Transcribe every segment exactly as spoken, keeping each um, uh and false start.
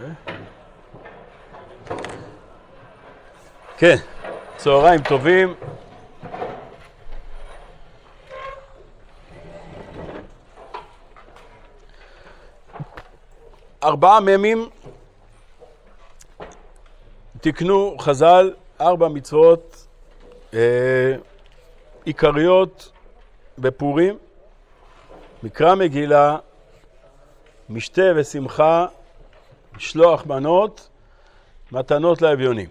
כן, צהריים טובים. ארבעה ממים תקנו חז"ל, ארבע מצוות אה, עיקריות בפורים: מקרא מגילה, משתה ושמחה, משלוח מנות, מתנות לאביונים.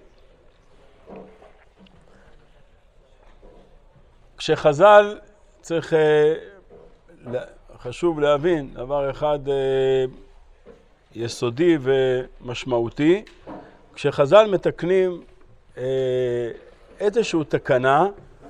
כשחז"ל צריך, אה, חשוב להבין דבר אחד אה, יסודי ומשמעותי. כשחז"ל מתקנים אה, איזשהו תקנה,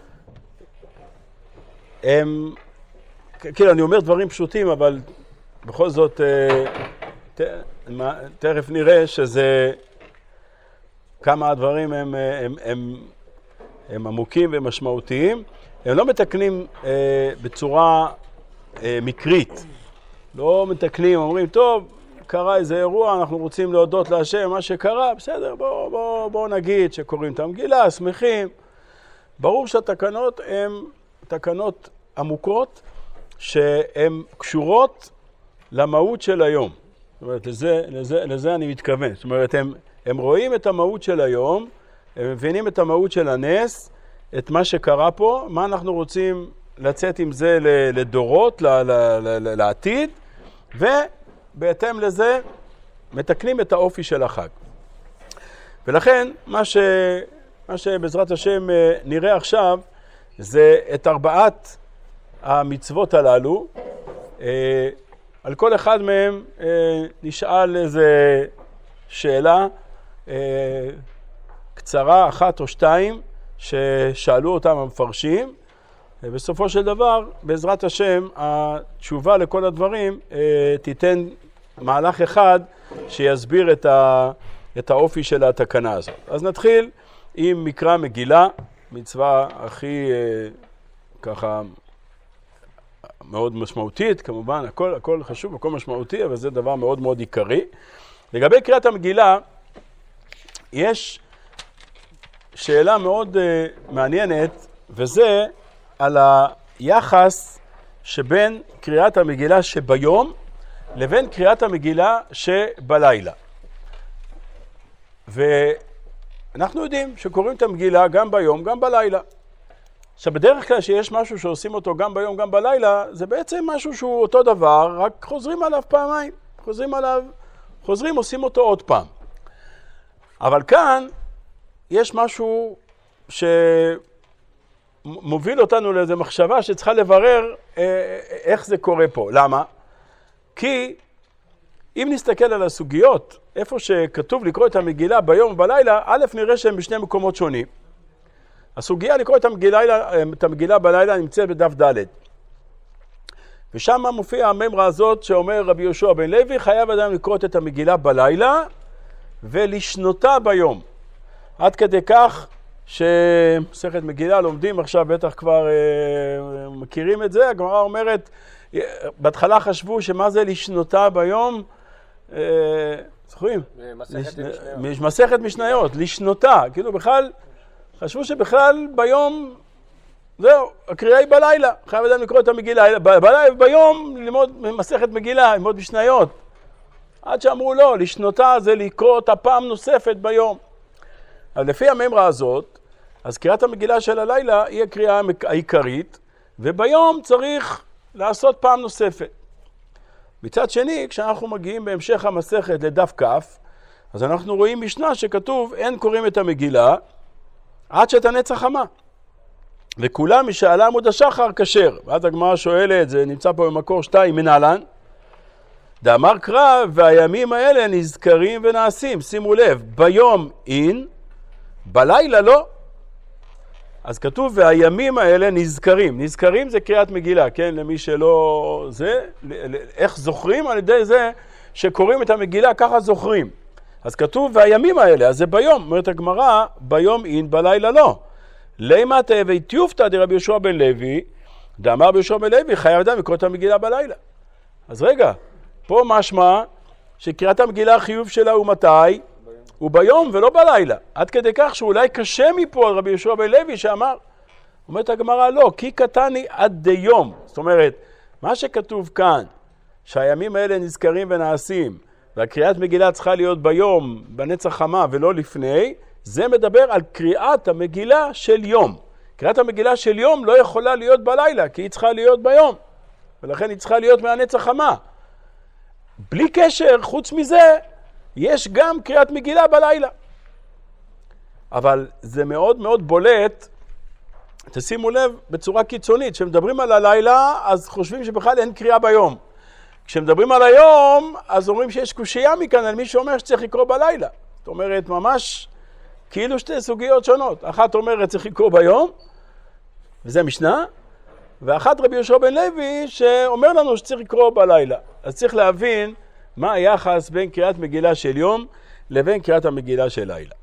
הם, כאילו אני אומר דברים פשוטים, אבל בכל זאת אה, ת, מה, תכף נראה שזה, כמה הדברים הם, הם, הם, הם עמוקים ומשמעותיים. הם לא מתקנים אה, בצורה אה, מקרית. לא מתקנים, אומרים, טוב, קרה איזה אירוע, אנחנו רוצים להודות להשם, מה שקרה, בסדר, בואו בוא, בוא נגיד שקוראים את המגילה, שמחים. ברור שהתקנות הן תקנות עמוקות, שהן קשורות למהות של היום. זאת אומרת, לזה, לזה, לזה אני מתכוון. זאת אומרת, הם, הם רואים את המהות של היום, הם מבינים את המהות של הנס, את מה שקרה פה, מה אנחנו רוצים לצאת עם זה לדורות, ל, ל, ל, לעתיד, ובהתאם לזה מתקנים את האופי של החג. ולכן, מה, ש, מה שבעזרת השם נראה עכשיו, זה את ארבעת המצוות הללו. על כל אחד מהם נשאל איזה שאלה קצרה, אחת או שתיים, ששאלו אותם המפרשים, ובסופו של דבר, בעזרת השם, התשובה לכל הדברים תיתן מהלך אחד שיסביר את, ה, את האופי של התקנה הזאת. אז נתחיל עם מקרא מגילה, מצווה הכי ככה מאוד משמעותית, כמובן, הכל, הכל חשוב, הכל משמעותי, אבל זה דבר מאוד מאוד עיקרי. לגבי קריאת המגילה, יש שאלה מאוד uh, מעניינת, וזה על היחס שבין קריאת המגילה שביום לבין קריאת המגילה שבלילה. ואנחנו יודעים שקוראים את המגילה גם ביום, גם בלילה. עכשיו, בדרך כלל שיש משהו שעושים אותו גם ביום, גם בלילה, זה בעצם משהו שהוא אותו דבר, רק חוזרים עליו פעמיים. חוזרים עליו, חוזרים, עושים אותו עוד פעם. אבל כאן יש משהו שמוביל אותנו לאיזו מחשבה שצריכה לברר איך זה קורה פה. למה? כי אם נסתכל על הסוגיות, איפה שכתוב לקרוא את המגילה ביום ובלילה, א' נראה שהם בשני מקומות שונים. הסוגיה לקרוא את המגילה, את המגילה בלילה נמצאת בדף ד', ושם מופיע הממרה הזאת שאומר רבי יהושע בן לוי, חייב אדם לקרוא את המגילה בלילה ולשנותה ביום. עד כדי כך שמסכת מגילה לומדים עכשיו, בטח כבר אה, מכירים את זה, הגמרא אומרת, בהתחלה חשבו שמה זה לשנותה ביום, אה, זוכרים? מסכת משניות. מסכת משניות, לשנותה, כאילו בכלל, חשבו שבכלל ביום, זהו, הקריאה היא בלילה, חייב אדם לקרוא את המגילה, בלילה, ביום ללמוד מסכת מגילה, ללמוד משניות. עד שאמרו לא, לשנותה זה לקרוא אותה פעם נוספת ביום. אבל לפי הממרה הזאת, אז קריאת המגילה של הלילה היא הקריאה העיקרית, וביום צריך לעשות פעם נוספת. מצד שני, כשאנחנו מגיעים בהמשך המסכת לדף כף, אז אנחנו רואים משנה שכתוב, אין קוראים את המגילה, עד שתנץ החמה. וכולם משאלה עמוד השחר כשר. ואז הגמרא שואלת, זה נמצא פה במקור שתיים, מנהלן. דאמר קרא, והימים האלה נזכרים ונעשים. שימו לב, ביום אין, בלילה לא. אז כתוב, והימים האלה נזכרים. נזכרים זה קריאת מגילה, כן? למי שלא זה, איך זוכרים? על ידי זה שקוראים את המגילה, ככה זוכרים. אז כתוב, והימים האלה, אז זה ביום. אומרת הגמרא, ביום אין, בלילה לא. לימה תהווי תיופתא דרבי יהושע בן לוי, דאמר רבי יהושע בן לוי, חייב אדם לקרוא את המגילה בלילה. אז רגע, פה משמע שקריאת המגילה החיוב שלה הוא מתי? ביום. הוא ביום ולא בלילה. עד כדי כך שאולי קשה מפה על רבי יהושע בן לוי שאמר, אומרת הגמרא לא, כי קטני עד דיום. זאת אומרת, מה שכתוב כאן, שהימים האלה נזכרים ונעשים, והקריאת מגילה צריכה להיות ביום, בנץ החמה ולא לפני, זה מדבר על קריאת המגילה של יום. קריאת המגילה של יום לא יכולה להיות בלילה, כי היא צריכה להיות ביום. ולכן היא צריכה להיות מהנץ החמה. בלי קשר, חוץ מזה, יש גם קריאת מגילה בלילה. אבל זה מאוד מאוד בולט, תשימו לב בצורה קיצונית, כשמדברים על הלילה, אז חושבים שבכלל אין קריאה ביום. כשמדברים על היום, אז אומרים שיש קושייה מכאן על מי שאומר שצריך לקרוא בלילה. זאת אומרת, ממש כאילו שתי סוגיות שונות. אחת אומרת צריך לקרוא ביום, וזה משנה, ואחת רבי יהושע בן לוי שאומר לנו שצריך לקרוא בלילה. אז צריך להבין מה היחס בין קריאת מגילה של יום לבין קריאת המגילה של לילה.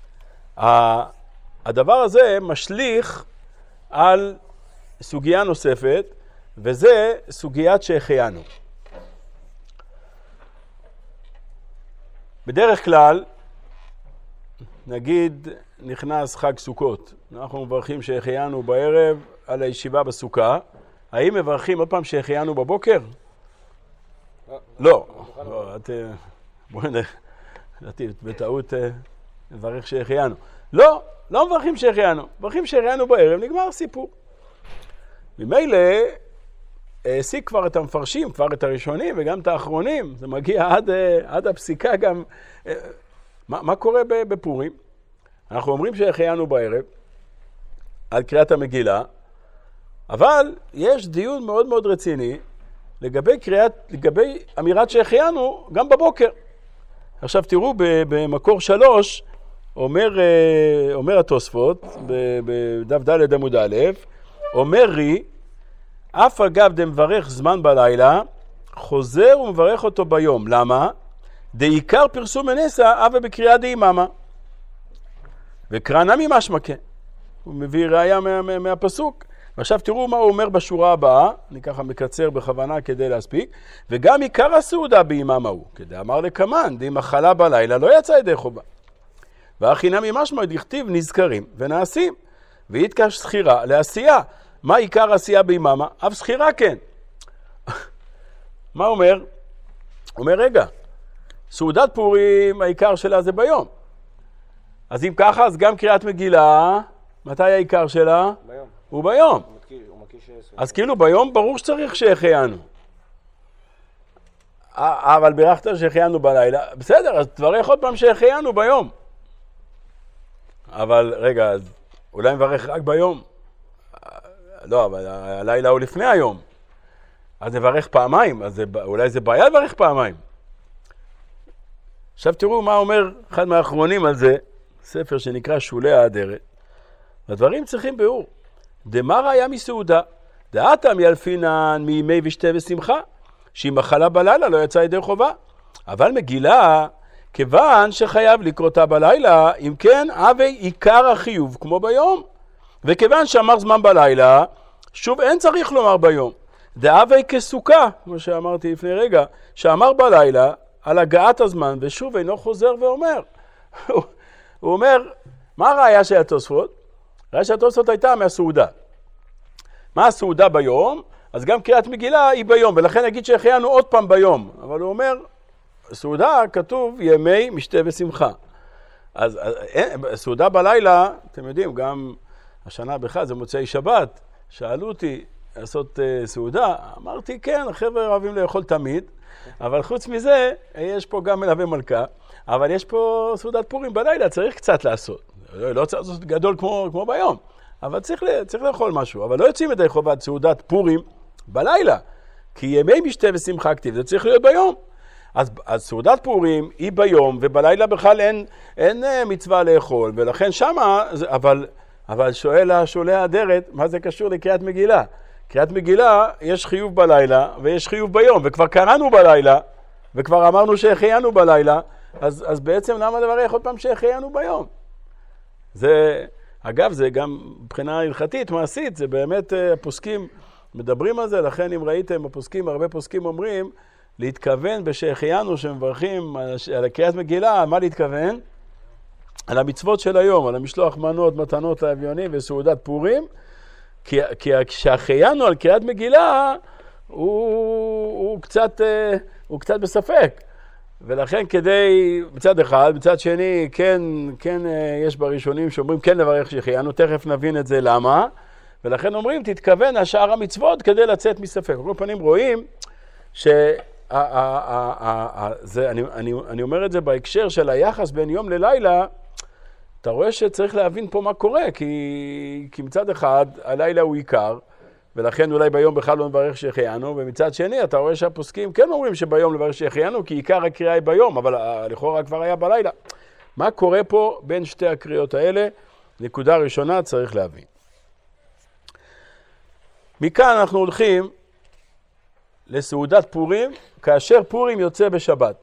הדבר הזה משליך על סוגיה נוספת, וזה סוגיית שהחיינו. בדרך כלל, נגיד נכנס חג סוכות, אנחנו מברכים שהחיינו בערב על הישיבה בסוכה, האם מברכים עוד פעם שהחיינו בבוקר? לא. בואי נדעתי, בטעות נברך שהחיינו. לא, לא מברכים שהחיינו, מברכים שהחיינו בערב, נגמר סיפור. ממילא, העסיק כבר את המפרשים, כבר את הראשונים וגם את האחרונים, זה מגיע עד, עד הפסיקה גם. מה, מה קורה בפורים? אנחנו אומרים שהחיינו בערב על קריאת המגילה, אבל יש דיון מאוד מאוד רציני לגבי קריאת, לגבי אמירת שהחיינו גם בבוקר. עכשיו תראו במקור שלוש, אומר, אומר התוספות, בדף ד' עמוד א', אומר רי, אף אגב דמברך זמן בלילה, חוזר ומברך אותו ביום. למה? דעיקר פרסום מנסה, אבה בקריאה דאיממה. וקרא נמי משמע כן. הוא מביא ראיה מה, מה, מהפסוק. ועכשיו תראו מה הוא אומר בשורה הבאה, אני ככה מקצר בכוונה כדי להספיק, וגם עיקר הסעודה באיממה הוא, כדי אמר לקמן, די מחלה בלילה לא יצא ידי חובה. והכי נמי משמע דכתיב נזכרים ונעשים, ויתקש סחירה לעשייה. מה עיקר עשייה באיממה? אף סחירה כן. מה אומר? אומר רגע, סעודת פורים העיקר שלה זה ביום. אז אם ככה, אז גם קריאת מגילה, מתי העיקר שלה? ביום. הוא ביום. הוא מכיר, הוא מכיר ש... אז כאילו ביום ברור שצריך שהחיינו. אבל בירכת שהחיינו בלילה. בסדר, אז תברך עוד פעם שהחיינו ביום. אבל רגע, אז אולי מברך רק ביום. לא, אבל הלילה הוא לפני היום. אז נברך פעמיים, אז זה, אולי זה בעיה לברך פעמיים. עכשיו תראו מה אומר אחד מהאחרונים על זה, ספר שנקרא שולי האדרת. הדברים צריכים ביאור. דמר היה מסעודה, דעתם ילפינן מימי ושתה ושמחה, שהיא מחלה בלילה לא יצאה ידי חובה. אבל מגילה, כיוון שחייב לקרותה בלילה, אם כן, אבי עיקר החיוב כמו ביום. וכיוון שאמר זמן בלילה, שוב אין צריך לומר ביום. דאבי כסוכה, כמו שאמרתי לפני רגע, שאמר בלילה על הגעת הזמן, ושוב אינו חוזר ואומר. הוא אומר, מה הראיה של התוספות? הראיה של התוספות הייתה מהסעודה. מה הסעודה ביום? אז גם קריאת מגילה היא ביום, ולכן נגיד שהחיינו עוד פעם ביום. אבל הוא אומר, סעודה כתוב ימי משתה ושמחה. אז סעודה בלילה, אתם יודעים, גם השנה בכלל זה מוצאי שבת, שאלו אותי לעשות uh, סעודה, אמרתי כן, החבר'ה אוהבים לאכול תמיד, אבל חוץ מזה, יש פה גם מלווה מלכה, אבל יש פה סעודת פורים בלילה, צריך קצת לעשות. לא, לא צריך לעשות גדול כמו, כמו ביום, אבל צריך, צריך לאכול משהו, אבל לא יוצאים את חובת סעודת פורים בלילה, כי ימי משתה ושמחה כתיב, זה צריך להיות ביום. אז, אז סעודת פורים היא ביום, ובלילה בכלל אין, אין מצווה לאכול, ולכן שמה, אבל... אבל שואל השולי האדרת, מה זה קשור לקריאת מגילה? קריאת מגילה, יש חיוב בלילה, ויש חיוב ביום, וכבר קראנו בלילה, וכבר אמרנו שהחיינו בלילה, אז, אז בעצם למה לברך עוד פעם שהחיינו ביום? זה, אגב, זה גם מבחינה הלכתית, מעשית, זה באמת הפוסקים מדברים על זה, לכן אם ראיתם, הפוסקים, הרבה פוסקים אומרים, להתכוון בשהחיינו שמברכים על קריאת מגילה, מה להתכוון? על המצוות של היום, על המשלוח מנות, מתנות לאביונים וסעודת פורים, כי, כי כשהחיינו על קריאת מגילה הוא, הוא, קצת, הוא קצת בספק. ולכן כדי, מצד אחד, מצד שני, כן, כן יש בראשונים שאומרים כן לברך שהחיינו, תכף נבין את זה למה, ולכן אומרים תתכוון השאר המצוות כדי לצאת מספק. על כל פנים רואים ש... זה, אני, אני, אני אומר את זה בהקשר של היחס בין יום ללילה, אתה רואה שצריך להבין פה מה קורה, כי, כי מצד אחד הלילה הוא עיקר, ולכן אולי ביום בכלל לא נברך שהחיינו, ומצד שני אתה רואה שהפוסקים כן אומרים שביום לברך שהחיינו, כי עיקר הקריאה היא ביום, אבל לכאורה כבר היה בלילה. מה קורה פה בין שתי הקריאות האלה? נקודה ראשונה צריך להבין. מכאן אנחנו הולכים לסעודת פורים, כאשר פורים יוצא בשבת.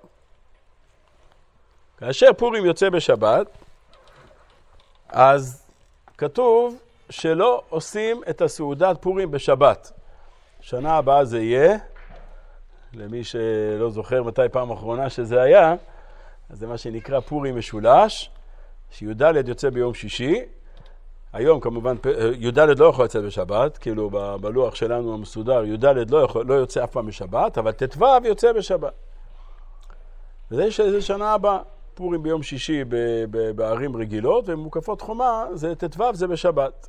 כאשר פורים יוצא בשבת, אז כתוב שלא עושים את הסעודת פורים בשבת. שנה הבאה זה יהיה, למי שלא זוכר מתי פעם אחרונה שזה היה, אז זה מה שנקרא פורים משולש, שי"ד יוצא ביום שישי, היום כמובן י"ד לא יכול לצאת בשבת, כאילו בלוח שלנו המסודר י"ד לא, לא יוצא אף פעם בשבת, אבל ט"ו יוצא בשבת. וזה שזה שנה הבאה, פורים ביום שישי ב, ב, בערים רגילות, ומוקפות חומה, זה ט"ו זה בשבת.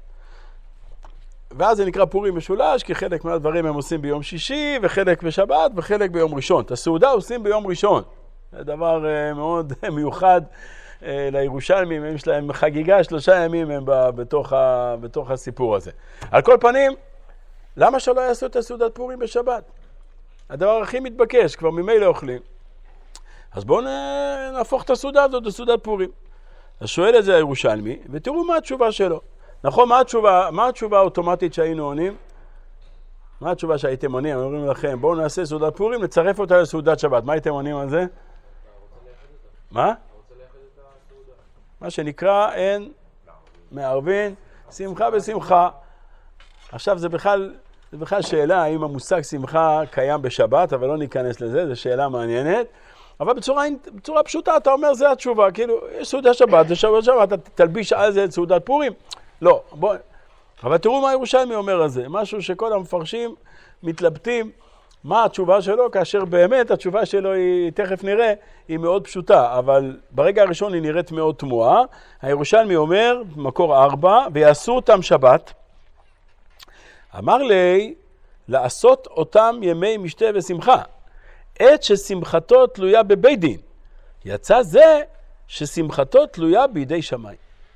ואז זה נקרא פורים משולש, כי חלק מהדברים הם עושים ביום שישי, וחלק בשבת, וחלק ביום ראשון. את הסעודה עושים ביום ראשון. זה דבר uh, מאוד מיוחד uh, לירושלמים, יש להם חגיגה, שלושה ימים הם בתוך, ה, בתוך הסיפור הזה. על כל פנים, למה שלא יעשו את הסעודת פורים בשבת? הדבר הכי מתבקש, כבר ממילא אוכלים. אז בואו נהפוך את הסעודה הזאת לסעודת פורים. אז שואל את זה הירושלמי, ותראו מה התשובה שלו. נכון, מה התשובה, מה התשובה האוטומטית שהיינו עונים? מה התשובה שהייתם עונים? אומרים לכם, בואו נעשה סעודת פורים, נצרף אותה לסעודת שבת. מה הייתם עונים על זה? מה? מה שנקרא, אין מערבין, שמחה בשמחה. עכשיו זה בכלל, זה בכלל שאלה, האם המושג שמחה קיים בשבת, אבל לא ניכנס לזה, זו שאלה מעניינת. אבל בצורה, בצורה פשוטה אתה אומר, זה התשובה, כאילו, יש סעודת שבת, זה שבת שבת, אתה תלביש על זה את סעודת פורים? לא, בוא, אבל תראו מה ירושלמי אומר על זה, משהו שכל המפרשים מתלבטים מה התשובה שלו, כאשר באמת התשובה שלו היא, תכף נראה, היא מאוד פשוטה, אבל ברגע הראשון היא נראית מאוד תמוהה. הירושלמי אומר, מקור ארבע, ויעשו אותם שבת, אמר לי, לעשות אותם ימי משתה ושמחה, עת ששמחתו תלויה בבית דין, יצא זה ששמחתו תלויה בידי שמיים.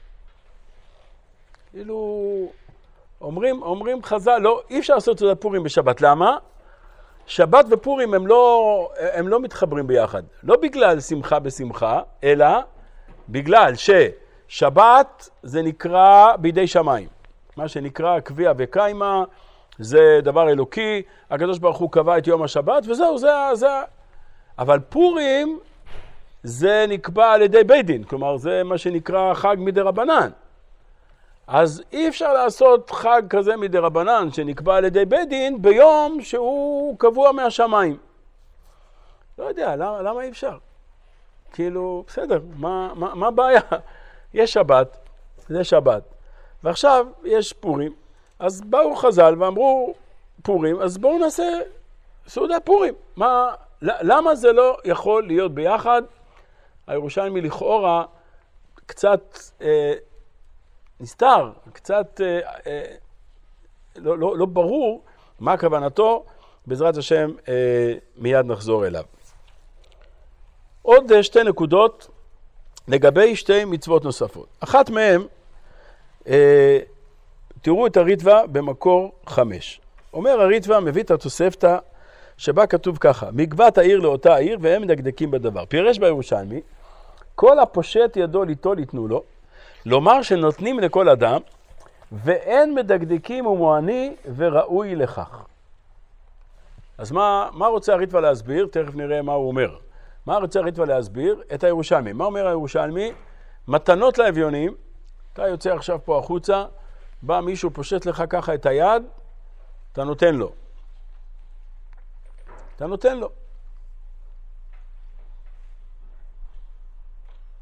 כאילו, אומרים, אומרים חז"ל, לא, אי אפשר לעשות סעודת פורים בשבת. למה? שבת ופורים הם לא, הם לא מתחברים ביחד. לא בגלל שמחה בשמחה, אלא בגלל ששבת זה נקרא בידי שמיים. מה שנקרא קביעה וקיימה, זה דבר אלוקי, הקדוש ברוך הוא קבע את יום השבת, וזהו, זה, זה. אבל פורים זה נקבע על ידי בית דין, כלומר זה מה שנקרא חג מדרבנן. אז אי אפשר לעשות חג כזה מדרבנן שנקבע על ידי בית דין ביום שהוא קבוע מהשמיים. לא יודע, למה, למה אי אפשר? כאילו, בסדר, מה, מה, מה הבעיה? יש שבת, זה שבת, ועכשיו יש פורים, אז באו חז"ל ואמרו פורים, אז בואו נעשה סעודת פורים. מה, למה זה לא יכול להיות ביחד? הירושלמי לכאורה קצת אה, נסתר, קצת אה, אה, לא, לא, לא ברור מה כוונתו, בעזרת השם אה, מיד נחזור אליו. עוד אה, שתי נקודות לגבי שתי מצוות נוספות. אחת מהן, אה, תראו את הריטב"א במקור חמש. אומר הריטב"א, מביא את התוספתא שבה כתוב ככה, מגבת העיר לאותה העיר והם מדקדקים בדבר. פירש בירושלמי, כל הפושט ידו ליטול יתנו לו, לומר שנותנים לכל אדם, ואין מדקדקים ומועני וראוי לכך. אז מה, מה רוצה הריטב"א להסביר? תכף נראה מה הוא אומר. מה רוצה הריטב"א להסביר? את הירושלמי. מה אומר הירושלמי? מתנות לאביונים, אתה יוצא עכשיו פה החוצה, בא מישהו פושט לך ככה את היד, אתה נותן לו. אתה נותן לו.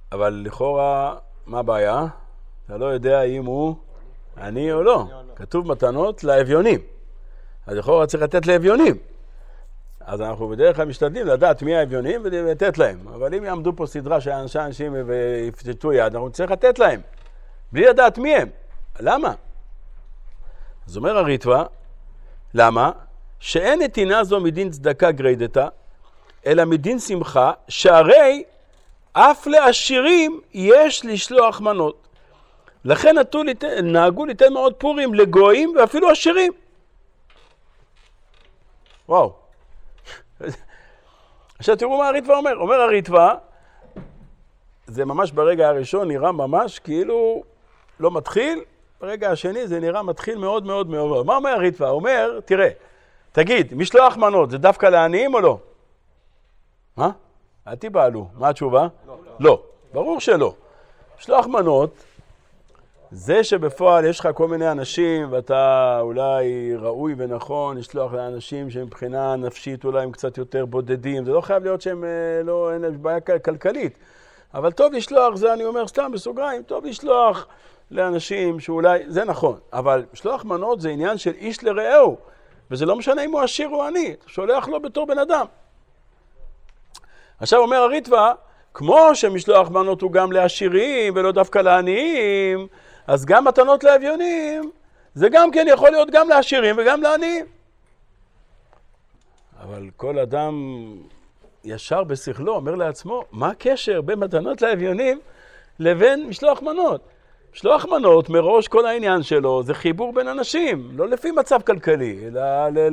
אבל לכאורה, מה הבעיה? אתה לא יודע אם הוא עני או לא. כתוב מתנות לאביונים. אז לכאורה צריך לתת לאביונים. אז אנחנו בדרך כלל משתדלים לדעת מי האביונים ולתת להם. אבל אם יעמדו פה סדרה של אנשים ויפשטו יד, אנחנו צריך לתת להם. בלי לדעת מי הם. למה? אז אומר הריטב"א, למה? שאין נתינה זו מדין צדקה גריידתה, אלא מדין שמחה, שהרי אף לעשירים יש לשלוח מנות. לכן נהגו ליתן מעות פורים לגויים ואפילו עשירים. וואו. עכשיו תראו מה הריטב"א אומר. אומר הריטב"א, זה ממש ברגע הראשון נראה ממש כאילו לא מתחיל, ברגע השני זה נראה מתחיל מאוד מאוד מאוד. מה אומר הריטב"א? אומר, תראה, תגיד, משלוח מנות זה דווקא לעניים או לא? מה? אל תיבהלו. מה התשובה? לא. לא. ברור שלא. משלוח מנות, זה שבפועל יש לך כל מיני אנשים, ואתה אולי ראוי ונכון לשלוח לאנשים שמבחינה נפשית אולי הם קצת יותר בודדים. זה לא חייב להיות שהם לא, אין להם בעיה כלכלית. אבל טוב לשלוח, זה אני אומר סתם בסוגריים, טוב לשלוח לאנשים שאולי, זה נכון. אבל משלוח מנות זה עניין של איש לרעהו. וזה לא משנה אם הוא עשיר או עני, אתה שולח לו בתור בן אדם. עכשיו אומר הריטב"א, כמו שמשלוח מנות הוא גם לעשירים ולא דווקא לעניים, אז גם מתנות לאביונים, זה גם כן יכול להיות גם לעשירים וגם לעניים. אבל כל אדם ישר בשכלו אומר לעצמו, מה הקשר בין מתנות לאביונים לבין משלוח מנות? משלוח מנות מראש כל העניין שלו זה חיבור בין אנשים, לא לפי מצב כלכלי, אלא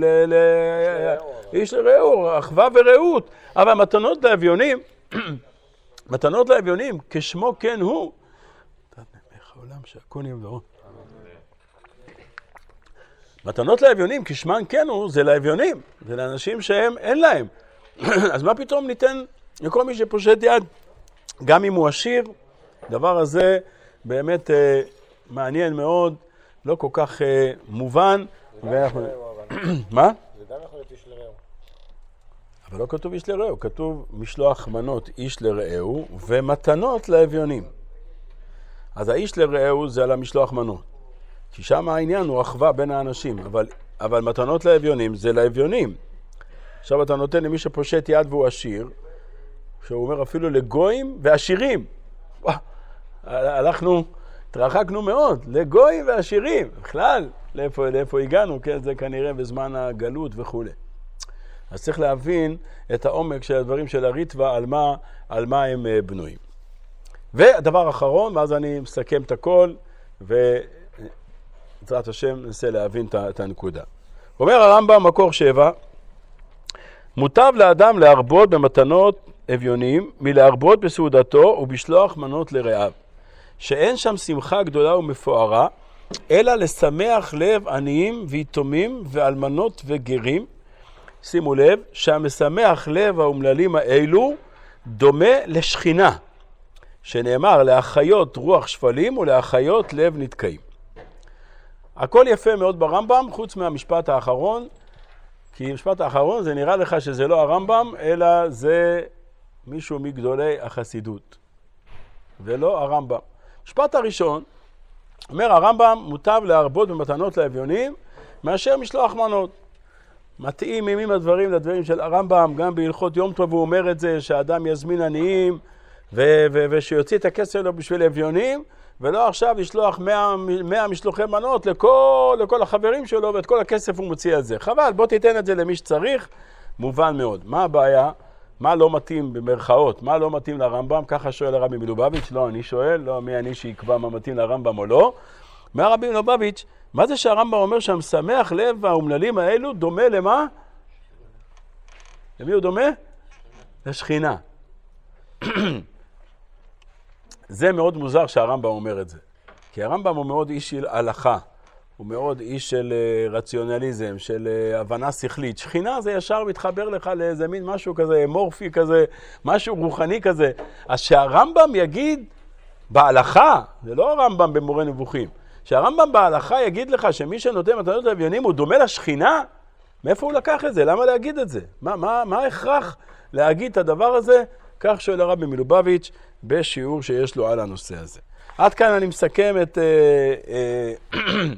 איש לרעהו, אחווה ורעות. אבל מתנות לאביונים, מתנות לאביונים, כשמו כן הוא, העולם שהכל ימדור. מתנות לאביונים, כשמן כן הוא, זה לאביונים, זה לאנשים שהם אין להם. אז מה פתאום ניתן לכל מי שפושט יד, גם אם הוא עשיר, דבר הזה באמת אה, מעניין מאוד, לא כל כך אה, מובן. ואנחנו... מה? זה גם יכול להיות איש לרעהו. אבל לא כתוב איש לרעהו, כתוב משלוח מנות איש לרעהו ומתנות לאביונים. אז האיש לרעהו זה על המשלוח מנות. כי שם העניין הוא אחווה בין האנשים, אבל, אבל מתנות לאביונים זה לאביונים. עכשיו אתה נותן למי שפושט יד והוא עשיר, שהוא אומר אפילו לגויים ועשירים. הלכנו, התרחקנו מאוד, לגויים ועשירים. בכלל, לאיפה, לאיפה הגענו, כן, זה כנראה בזמן הגלות וכו'. אז צריך להבין את העומק של הדברים של הריטב"א, על מה, על מה הם בנויים. והדבר האחרון, ואז אני מסכם את הכל, ובעזרת השם ננסה להבין את הנקודה. אומר הרמב"ם, מקור שבע, מוטב לאדם להרבות במתנות אביונים, מלהרבות בסעודתו ובשלוח מנות לרעיו, שאין שם שמחה גדולה ומפוארה, אלא לשמח לב עניים ויתומים ואלמנות וגרים. שימו לב, שהמשמח לב האומללים האלו דומה לשכינה, שנאמר לאחיות רוח שפלים ולאחיות לב נתקעים. הכל יפה מאוד ברמב"ם, חוץ מהמשפט האחרון, כי המשפט האחרון זה נראה לך שזה לא הרמב"ם, אלא זה מישהו מגדולי החסידות, ולא הרמב"ם. המשפט הראשון, אומר הרמב"ם, מוטב להרבות במתנות לאביונים, מאשר משלוח מנות. מתאים עם הדברים לדברים של הרמב"ם, גם בהלכות יום טוב הוא אומר את זה, שהאדם יזמין עניים, ו- ו- ושיוציא את הכסף לו בשביל אביונים, ולא עכשיו לשלוח מאה משלוחי מנות לכל, לכל החברים שלו, ואת כל הכסף הוא מוציא על זה. חבל, בוא תיתן את זה למי שצריך, מובן מאוד. מה הבעיה? מה לא מתאים במרכאות? מה לא מתאים לרמב"ם? ככה שואל הרבי מלובביץ', לא, אני שואל, לא מי אני שיקבע מה מתאים לרמב"ם או לא. מהרבי מלובביץ', מה זה שהרמב"ם אומר שהמשמח לב האומללים האלו דומה למה? למי הוא דומה? לשכינה. זה מאוד מוזר שהרמב"ם אומר את זה. כי הרמב"ם הוא מאוד איש של הלכה, הוא מאוד איש של רציונליזם, של הבנה שכלית. שכינה זה ישר מתחבר לך לאיזה מין משהו כזה, מורפי כזה, משהו רוחני כזה. אז שהרמב"ם יגיד בהלכה, זה לא הרמב"ם במורה נבוכים, שהרמב"ם בהלכה יגיד לך שמי שנותן מתנות לאביונים הוא דומה לשכינה, מאיפה הוא לקח את זה? למה להגיד את זה? מה, מה, מה ההכרח להגיד את הדבר הזה כך שואל הרבי מלובביץ' בשיעור שיש לו על הנושא הזה. עד כאן אני מסכם את... אה, אה,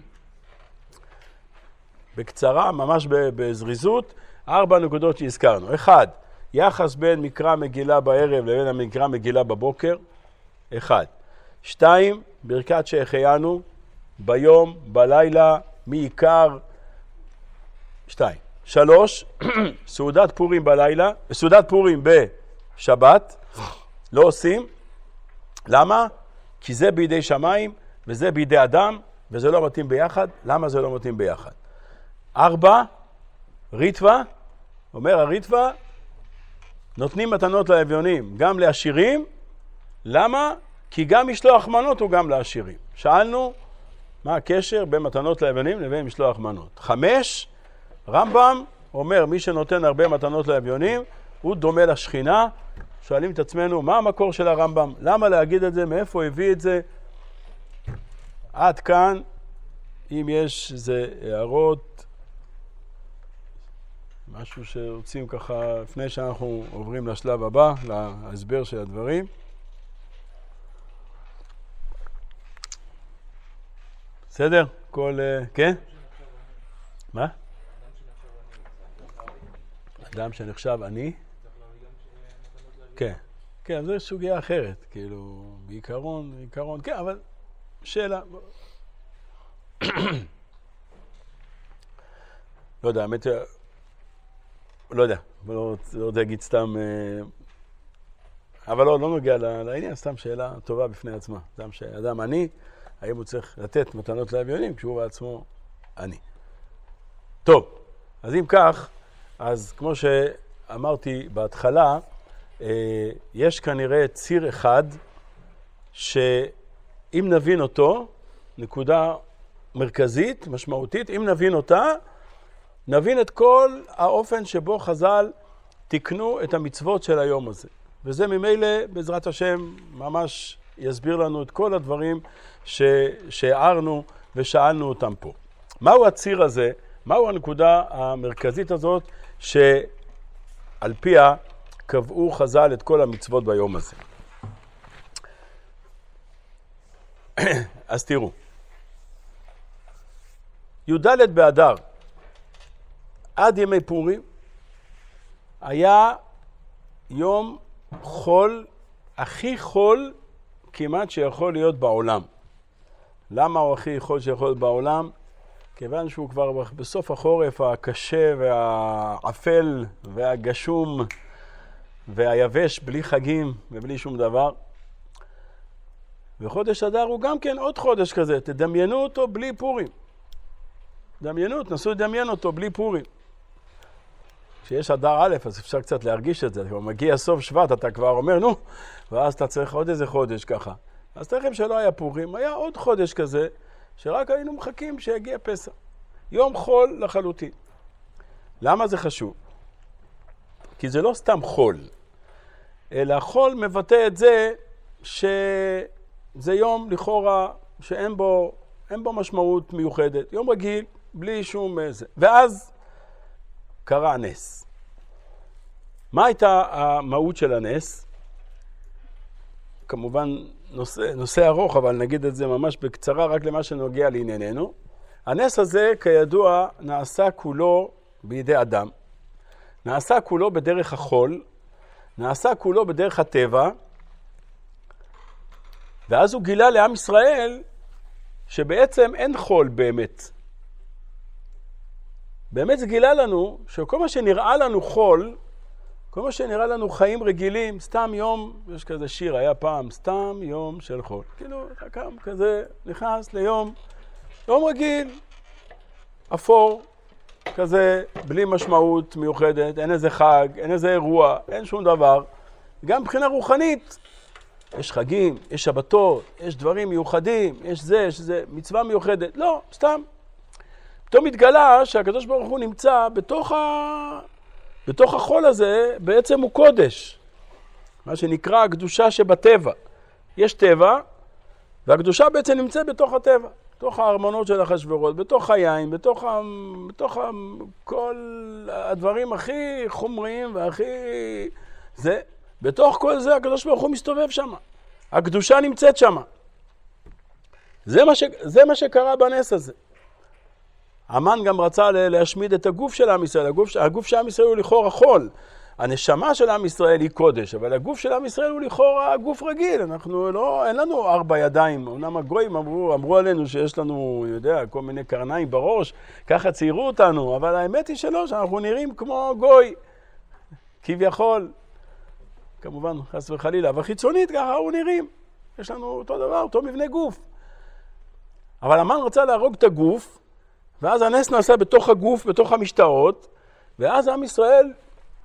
בקצרה, ממש בזריזות, ארבע נקודות שהזכרנו. אחד, יחס בין מקרא מגילה בערב לבין המקרא מגילה בבוקר. אחד. שתיים, ברכת שהחיינו, ביום, בלילה, מעיקר. שתיים. שלוש, סעודת פורים בלילה, סעודת פורים בשבת, לא עושים. למה? כי זה בידי שמיים, וזה בידי אדם, וזה לא מתאים ביחד. למה זה לא מתאים ביחד? ארבע, ריטווה, אומר הריטווה, נותנים מתנות לאביונים, גם לעשירים. למה? כי גם משלוח מנות הוא גם לעשירים. שאלנו, מה הקשר בין מתנות לאביונים לבין משלוח מנות? חמש, רמב"ם אומר, מי שנותן הרבה מתנות לאביונים, הוא דומה לשכינה. שואלים את עצמנו, מה המקור של הרמב"ם? למה להגיד את זה? מאיפה הוא הביא את זה? עד כאן, אם יש איזה הערות, משהו שרוצים ככה, לפני שאנחנו עוברים לשלב הבא, להסבר של הדברים. בסדר? כל... כן? מה? אדם שנחשב אני? כן. כן, זו סוגיה אחרת. כאילו, בעיקרון, בעיקרון, כן, אבל שאלה... לא יודע, האמת... לא יודע, לא רוצה להגיד סתם... אבל לא, לא נוגע לעניין, סתם שאלה טובה בפני עצמה. אדם שאדם אני, האם הוא צריך לתת מתנות לאביונים כשהוא בעצמו אני. טוב, אז אם כך, אז כמו שאמרתי בהתחלה, יש כנראה ציר אחד שאם נבין אותו, נקודה מרכזית, משמעותית, אם נבין אותה, נבין את כל האופן שבו חז"ל תיקנו את המצוות של היום הזה. וזה ממילא, בעזרת השם, ממש יסביר לנו את כל הדברים שהערנו ושאלנו אותם פה. מהו הציר הזה? מהו הנקודה המרכזית הזאת שעל פיה קבעו חז"ל את כל המצוות ביום הזה? אז תראו. י"ד באדר עד ימי פורים היה יום חול, הכי חול כמעט שיכול להיות בעולם. למה הוא הכי חול שיכול להיות בעולם? כיוון שהוא כבר בסוף החורף הקשה והאפל והגשום והיבש בלי חגים ובלי שום דבר. וחודש אדר הוא גם כן עוד חודש כזה, תדמיינו אותו בלי פורים. דמיינו, תנסו לדמיין אותו בלי פורים. כשיש אדר א', אז אפשר קצת להרגיש את זה. כשהוא מגיע סוף שבט, אתה כבר אומר, נו, ואז אתה צריך עוד איזה חודש ככה. אז תכף שלא היה פורים, היה עוד חודש כזה, שרק היינו מחכים שיגיע פסח. יום חול לחלוטין. למה זה חשוב? כי זה לא סתם חול, אלא חול מבטא את זה שזה יום לכאורה שאין בו, אין בו משמעות מיוחדת. יום רגיל, בלי שום איזה. ואז קרה הנס. מה הייתה המהות של הנס? כמובן נושא, נושא ארוך, אבל נגיד את זה ממש בקצרה רק למה שנוגע לענייננו. הנס הזה, כידוע, נעשה כולו בידי אדם. נעשה כולו בדרך החול, נעשה כולו בדרך הטבע, ואז הוא גילה לעם ישראל שבעצם אין חול באמת. באמת זה גילה לנו שכל מה שנראה לנו חול, כל מה שנראה לנו חיים רגילים, סתם יום, יש כזה שיר, היה פעם, סתם יום של חול. כאילו, אתה קם כזה, נכנס ליום, יום רגיל, אפור, כזה, בלי משמעות מיוחדת, אין איזה חג, אין איזה אירוע, אין שום דבר. גם מבחינה רוחנית, יש חגים, יש שבתות, יש דברים מיוחדים, יש זה, יש זה, מצווה מיוחדת. לא, סתם. פתאום התגלה שהקדוש ברוך הוא נמצא בתוך, ה... בתוך החול הזה, בעצם הוא קודש. מה שנקרא הקדושה שבטבע. יש טבע, והקדושה בעצם נמצאת בתוך הטבע. בתוך הארמונות של אחשוורוש, בתוך היין, בתוך, ה... בתוך ה... כל הדברים הכי חומריים והכי... זה בתוך כל זה הקדוש ברוך הוא מסתובב שם. הקדושה נמצאת שם. זה מה, ש... זה מה שקרה בנס הזה. המן גם רצה להשמיד את הגוף של עם ישראל. הגוף, הגוף של עם ישראל הוא לכאורה חול. הנשמה של עם ישראל היא קודש, אבל הגוף של עם ישראל הוא לכאורה גוף רגיל. אנחנו לא, אין לנו ארבע ידיים. אומנם הגויים אמרו, אמרו עלינו שיש לנו, יודע, כל מיני קרניים בראש, ככה ציירו אותנו, אבל האמת היא שלא, שאנחנו נראים כמו גוי, כביכול. כמובן, חס וחלילה, אבל חיצונית ככה הוא נראים. יש לנו אותו דבר, אותו מבנה גוף. אבל המן רצה להרוג את הגוף, ואז הנס נעשה בתוך הגוף, בתוך המשטרות, ואז עם ישראל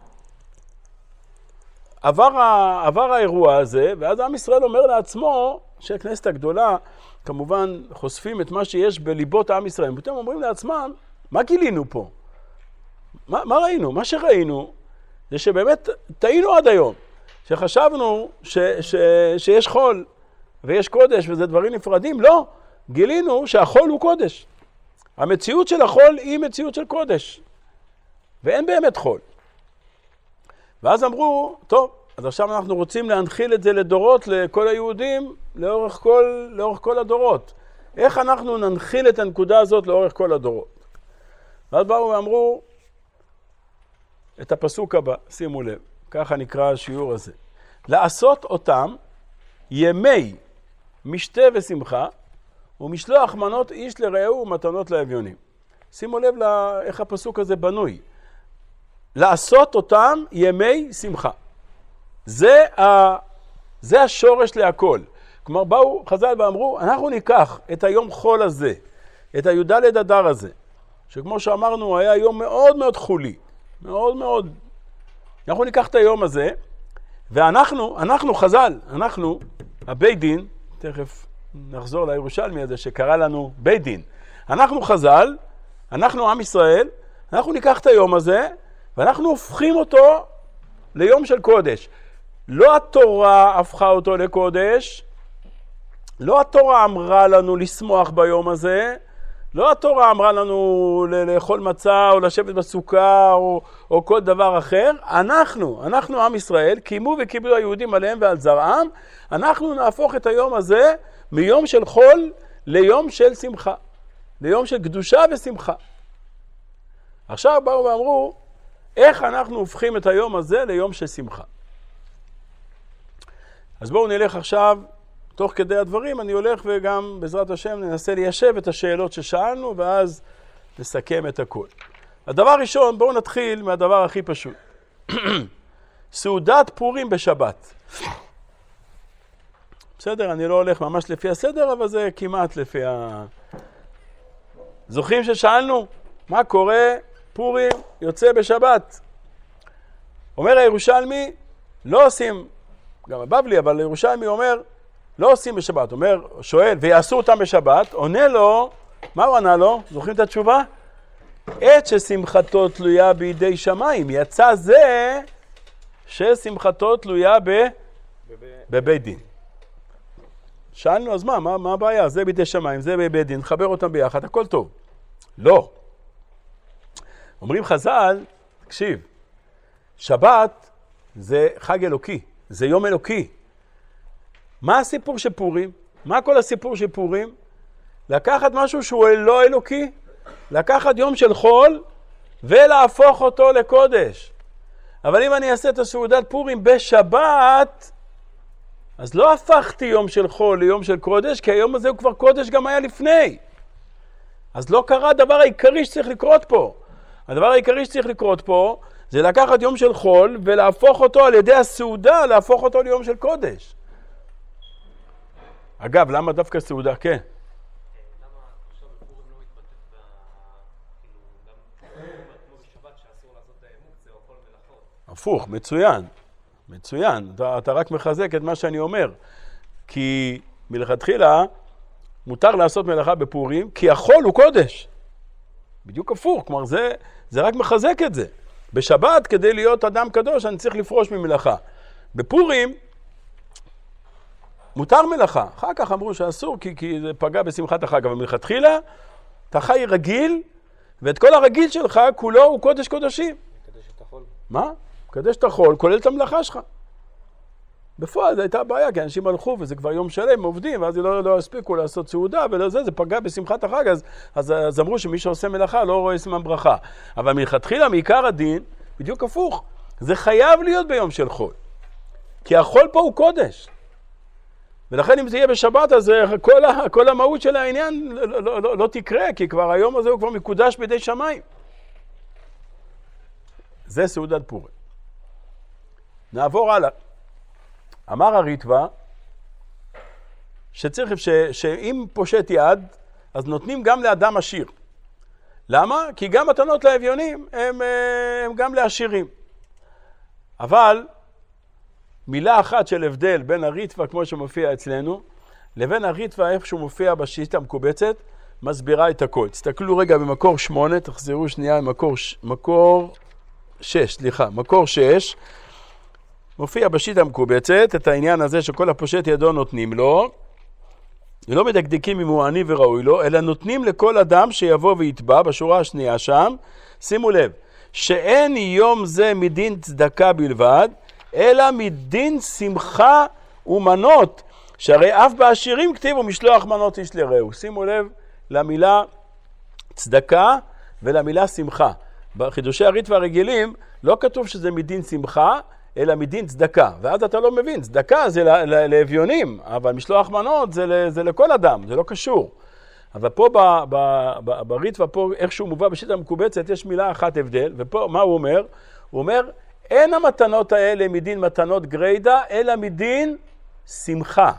עבר, עבר האירוע הזה, ואז עם ישראל אומר לעצמו, שהכנסת הגדולה, כמובן חושפים את מה שיש בליבות עם ישראל, ופתאום אומרים לעצמם, מה גילינו פה? מה, מה ראינו? מה שראינו זה שבאמת טעינו עד היום, שחשבנו ש, ש, שיש חול ויש קודש וזה דברים נפרדים, לא, גילינו שהחול הוא קודש. המציאות של החול היא מציאות של קודש, ואין באמת חול. ואז אמרו, טוב, אז עכשיו אנחנו רוצים להנחיל את זה לדורות, לכל היהודים, לאורך כל, לאורך כל הדורות. איך אנחנו ננחיל את הנקודה הזאת לאורך כל הדורות? ואז באו ואמרו את הפסוק הבא, שימו לב, ככה נקרא השיעור הזה. לעשות אותם ימי משתה ושמחה, ומשלוח מנות איש לרעהו ומתנות לאביונים. שימו לב לה, איך הפסוק הזה בנוי. לעשות אותם ימי שמחה. זה, ה, זה השורש להכל. כלומר, באו חז"ל ואמרו, אנחנו ניקח את היום חול הזה, את הי"ד אדר הזה, שכמו שאמרנו, היה יום מאוד מאוד חולי, מאוד מאוד. אנחנו ניקח את היום הזה, ואנחנו, אנחנו חז"ל, אנחנו, הבית דין, תכף נחזור לירושלמי הזה שקרא לנו בית דין. אנחנו חז"ל, אנחנו עם ישראל, אנחנו ניקח את היום הזה, ואנחנו הופכים אותו ליום של קודש. לא התורה הפכה אותו לקודש, לא התורה אמרה לנו לשמוח ביום הזה, לא התורה אמרה לנו לאכול מצה או לשבת בסוכה או, או כל דבר אחר. אנחנו, אנחנו עם ישראל, קיימו וקיבלו היהודים עליהם ועל זרעם, אנחנו נהפוך את היום הזה מיום של חול ליום של שמחה, ליום של קדושה ושמחה. עכשיו באו ואמרו, איך אנחנו הופכים את היום הזה ליום של שמחה? אז בואו נלך עכשיו, תוך כדי הדברים, אני הולך וגם בעזרת השם ננסה ליישב את השאלות ששאלנו, ואז נסכם את הכל. הדבר ראשון, בואו נתחיל מהדבר הכי פשוט. סעודת פורים בשבת. בסדר, אני לא הולך ממש לפי הסדר, אבל זה כמעט לפי ה... זוכרים ששאלנו? מה קורה? פורים יוצא בשבת. אומר הירושלמי, לא עושים, גם הבבלי, אבל הירושלמי אומר, לא עושים בשבת. אומר, שואל, ויעשו אותם בשבת, עונה לו, מה הוא ענה לו? זוכרים את התשובה? עת ששמחתו תלויה בידי שמיים. יצא זה ששמחתו תלויה ב... בבית דין. שאלנו, אז מה, מה, מה הבעיה? זה בידי שמיים, זה בבית דין, חבר אותם ביחד, הכל טוב. לא. אומרים חז"ל, תקשיב, שבת זה חג אלוקי, זה יום אלוקי. מה הסיפור של פורים? מה כל הסיפור של פורים? לקחת משהו שהוא לא אלוקי, לקחת יום של חול ולהפוך אותו לקודש. אבל אם אני אעשה את הסעודת פורים בשבת, אז לא הפכתי יום של חול ליום של קודש, כי היום הזה הוא כבר קודש גם היה לפני. אז לא קרה הדבר העיקרי שצריך לקרות פה. הדבר העיקרי שצריך לקרות פה, זה לקחת יום של חול ולהפוך אותו על ידי הסעודה, להפוך אותו ליום של קודש. אגב, למה דווקא סעודה? כן. למה עכשיו בפורים לא מתבטאת כאילו, גם כמו בשבת שאסור לעשות מוקצה או כל מלאכות? הפוך, מצוין. מצוין. אתה, אתה רק מחזק את מה שאני אומר. כי מלכתחילה מותר לעשות מלאכה בפורים, כי החול הוא קודש. בדיוק הפוך. כלומר, זה, זה רק מחזק את זה. בשבת, כדי להיות אדם קדוש, אני צריך לפרוש ממלאכה. בפורים, מותר מלאכה. אחר כך אמרו שאסור, כי, כי זה פגע בשמחת החג. אבל מלכתחילה, אתה חי רגיל, ואת כל הרגיל שלך, כולו הוא קודש קודשים. מקדש את החול. מה? מקדש את החול, כולל את המלאכה שלך. בפועל זו הייתה בעיה, כי אנשים הלכו וזה כבר יום שלם, עובדים, ואז לא, לא הספיקו לעשות סעודה, ולזה זה פגע בשמחת החג, אז, אז, אז אמרו שמי שעושה מלאכה לא רואה סימן ברכה. אבל מלכתחילה, מעיקר הדין, בדיוק הפוך, זה חייב להיות ביום של חול. כי החול פה הוא קודש. ולכן אם זה יהיה בשבת, אז כל, ה, כל המהות של העניין לא, לא, לא, לא תקרה, כי כבר היום הזה הוא כבר מקודש בידי שמיים. זה סעודת פורים. נעבור הלאה. אמר הריטב"א שצריך, ש, שאם פושט יד, אז נותנים גם לאדם עשיר. למה? כי גם מתנות לאביונים הם, הם גם לעשירים. אבל מילה אחת של הבדל בין הריטב"א כמו שמופיע אצלנו, לבין הריטב"א איך שהוא מופיע בשיטה המקובצת, מסבירה את הכל. תסתכלו רגע במקור שמונה, תחזרו שנייה במקור מקור שש, סליחה, מקור שש, מופיע בשיטה המקובצת את העניין הזה שכל הפושט ידו נותנים לו, ולא מדקדקים אם הוא עני וראוי לו, אלא נותנים לכל אדם שיבוא ויתבע, בשורה השנייה שם, שימו לב, שאין יום זה מדין צדקה בלבד, אלא מדין שמחה ומנות, שהרי אף בעשירים כתיבו משלוח מנות איש לרעהו. שימו לב למילה צדקה ולמילה שמחה. בחידושי הריטב"א הרגילים לא כתוב שזה מדין שמחה, אלא מדין צדקה. ואז אתה לא מבין, צדקה זה לאביונים, אבל משלוח מנות זה, זה לכל אדם, זה לא קשור. אבל פה בריטב"א, פה איכשהו מובא בשיטה המקובצת, יש מילה אחת הבדל, ופה מה הוא אומר? הוא אומר, אין המתנות האלה מדין מתנות גריידא, אלא מדין שמחה.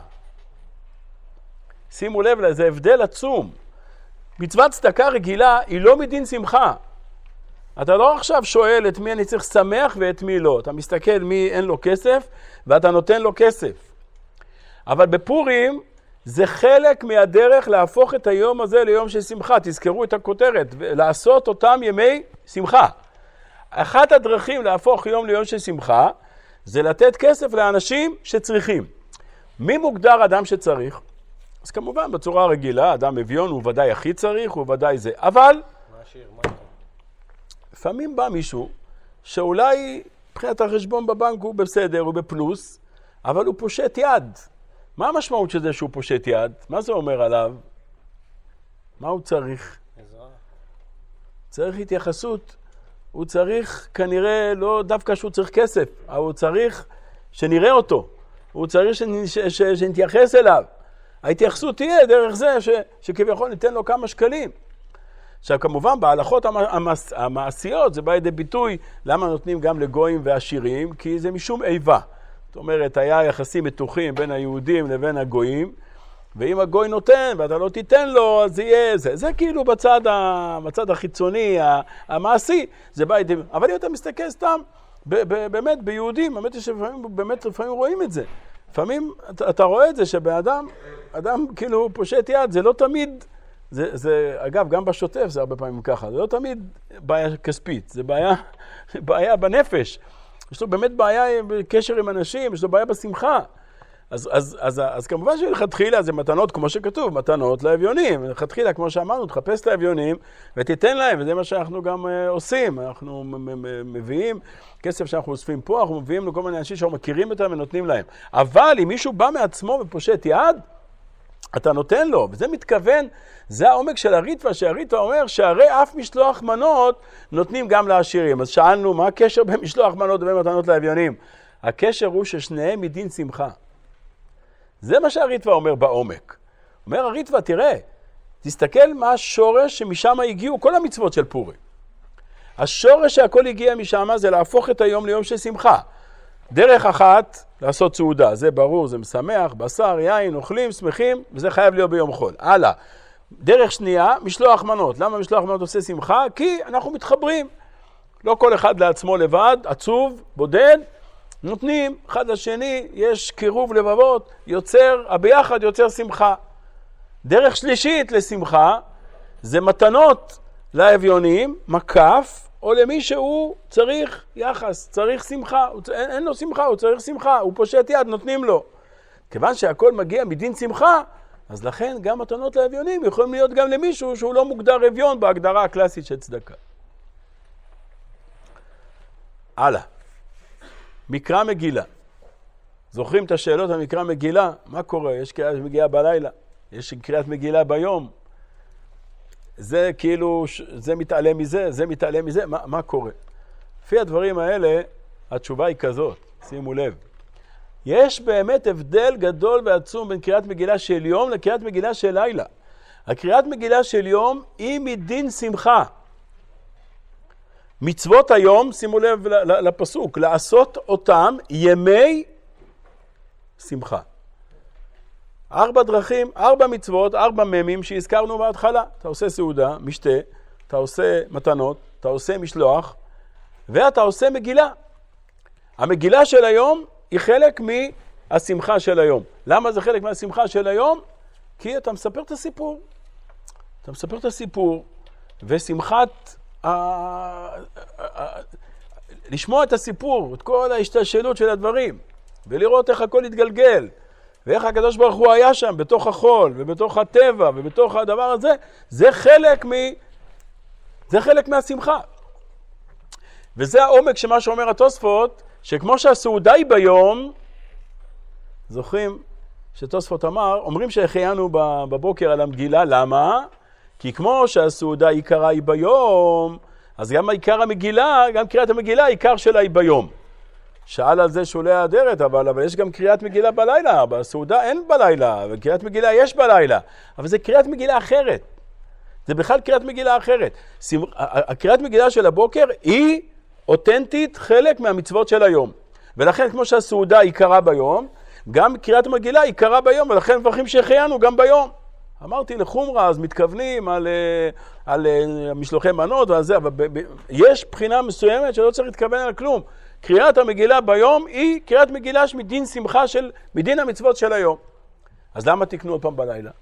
שימו לב, זה הבדל עצום. מצוות צדקה רגילה היא לא מדין שמחה. אתה לא עכשיו שואל את מי אני צריך שמח ואת מי לא. אתה מסתכל מי אין לו כסף ואתה נותן לו כסף. אבל בפורים זה חלק מהדרך להפוך את היום הזה ליום של שמחה. תזכרו את הכותרת, לעשות אותם ימי שמחה. אחת הדרכים להפוך יום ליום של שמחה זה לתת כסף לאנשים שצריכים. מי מוגדר אדם שצריך? אז כמובן בצורה רגילה, אדם אביון הוא ודאי הכי צריך, הוא ודאי זה. אבל מה השיר? מה? לפעמים בא מישהו שאולי מבחינת החשבון בבנק הוא בסדר, הוא בפלוס, אבל הוא פושט יד. מה המשמעות של זה שהוא פושט יד? מה זה אומר עליו? מה הוא צריך? עזרה. צריך התייחסות. הוא צריך כנראה לא דווקא שהוא צריך כסף, אבל הוא צריך שנראה אותו. הוא צריך שנ- ש- ש- שנתייחס אליו. ההתייחסות תהיה דרך זה ש- שכביכול ניתן לו כמה שקלים. עכשיו כמובן בהלכות המס... המעשיות זה בא לידי ביטוי למה נותנים גם לגויים ועשירים, כי זה משום איבה. זאת אומרת, היה יחסים מתוחים בין היהודים לבין הגויים, ואם הגוי נותן ואתה לא תיתן לו, אז יהיה זה. זה כאילו בצד, ה... בצד החיצוני, המעשי, זה בא לידי... אבל אם אתה מסתכל סתם, ב- ב- באמת ביהודים, באמת שלפעמים, באמת לפעמים רואים את זה. לפעמים אתה, אתה רואה את זה שבאדם, אדם כאילו פושט יד, זה לא תמיד... זה, זה, אגב, גם בשוטף זה הרבה פעמים ככה, זה לא תמיד בעיה כספית, זה בעיה, בעיה בנפש. יש לו באמת בעיה בקשר עם אנשים, יש לו בעיה בשמחה. אז, אז, אז, אז כמובן שלכתחילה זה מתנות, כמו שכתוב, מתנות לאביונים. לכתחילה, כמו שאמרנו, תחפש לאביונים ותיתן להם, וזה מה שאנחנו גם uh, עושים. אנחנו מביאים כסף שאנחנו אוספים פה, אנחנו מביאים לכל מיני אנשים שאנחנו מכירים אותם ונותנים להם. אבל אם מישהו בא מעצמו ופושט יד, אתה נותן לו, וזה מתכוון, זה העומק של הריטב"א, שהריטב"א אומר שהרי אף משלוח מנות נותנים גם לעשירים. אז שאלנו, מה הקשר בין משלוח מנות ובין מתנות לאביונים? הקשר הוא ששניהם מדין שמחה. זה מה שהריטב"א אומר בעומק. אומר הריטב"א, תראה, תסתכל מה השורש שמשם הגיעו כל המצוות של פורים. השורש שהכל הגיע משם זה להפוך את היום ליום של שמחה. דרך אחת, לעשות סעודה, זה ברור, זה משמח, בשר, יין, אוכלים, שמחים, וזה חייב להיות ביום חול. הלאה. דרך שנייה, משלוח מנות. למה משלוח מנות עושה שמחה? כי אנחנו מתחברים. לא כל אחד לעצמו לבד, עצוב, בודד, נותנים אחד לשני, יש קירוב לבבות, יוצר, הביחד יוצר שמחה. דרך שלישית לשמחה, זה מתנות לאביונים, מקף, או למי שהוא צריך יחס, צריך שמחה, אין, אין לו שמחה, הוא צריך שמחה, הוא פושט יד, נותנים לו. כיוון שהכל מגיע מדין שמחה, אז לכן גם מתנות לאביונים יכולים להיות גם למישהו שהוא לא מוגדר אביון בהגדרה הקלאסית של צדקה. הלאה. מקרא מגילה. זוכרים את השאלות המקרא מגילה? מה קורה? יש קריאת מגילה בלילה, יש קריאת מגילה ביום. זה כאילו, זה מתעלם מזה, זה מתעלם מזה, מה, מה קורה? לפי הדברים האלה, התשובה היא כזאת, שימו לב. יש באמת הבדל גדול ועצום בין קריאת מגילה של יום לקריאת מגילה של לילה. הקריאת מגילה של יום היא מדין שמחה. מצוות היום, שימו לב לפסוק, לעשות אותם ימי שמחה. ארבע דרכים, ארבע מצוות, ארבע ממים שהזכרנו בהתחלה. אתה עושה סעודה, משתה, אתה עושה מתנות, אתה עושה משלוח, ואתה עושה מגילה. המגילה של היום היא חלק מהשמחה של היום. למה זה חלק מהשמחה של היום? כי אתה מספר את הסיפור. אתה מספר את הסיפור, ושמחת, לשמוע את הסיפור, את כל ההשתלשלות של הדברים, ולראות איך הכל התגלגל, ואיך הקדוש ברוך הוא היה שם, בתוך החול, ובתוך הטבע, ובתוך הדבר הזה, זה חלק מ... זה חלק מהשמחה. וזה העומק שמה שאומר התוספות, שכמו שהסעודה היא ביום, זוכרים שתוספות אמר, אומרים שהחיינו בבוקר על המגילה, למה? כי כמו שהסעודה העיקרה היא ביום, אז גם העיקר המגילה, גם קריאת המגילה, העיקר שלה היא ביום. שאל על זה שולי האדרת, אבל, אבל יש גם קריאת מגילה בלילה, בסעודה אין בלילה, וקריאת מגילה יש בלילה, אבל זה קריאת מגילה אחרת. זה בכלל קריאת מגילה אחרת. הקריאת מגילה של הבוקר היא אותנטית חלק מהמצוות של היום. ולכן כמו שהסעודה היא קרה ביום, גם קריאת מגילה היא קרה ביום, ולכן מברכים שהחיינו גם ביום. אמרתי לחומרה, אז מתכוונים על, על משלוחי מנות ועל זה, אבל ב, ב, יש בחינה מסוימת שלא צריך להתכוון על כלום. קריאת המגילה ביום היא קריאת מגילה מדין שמחה של, מדין המצוות של היום. אז למה תקנו עוד פעם בלילה?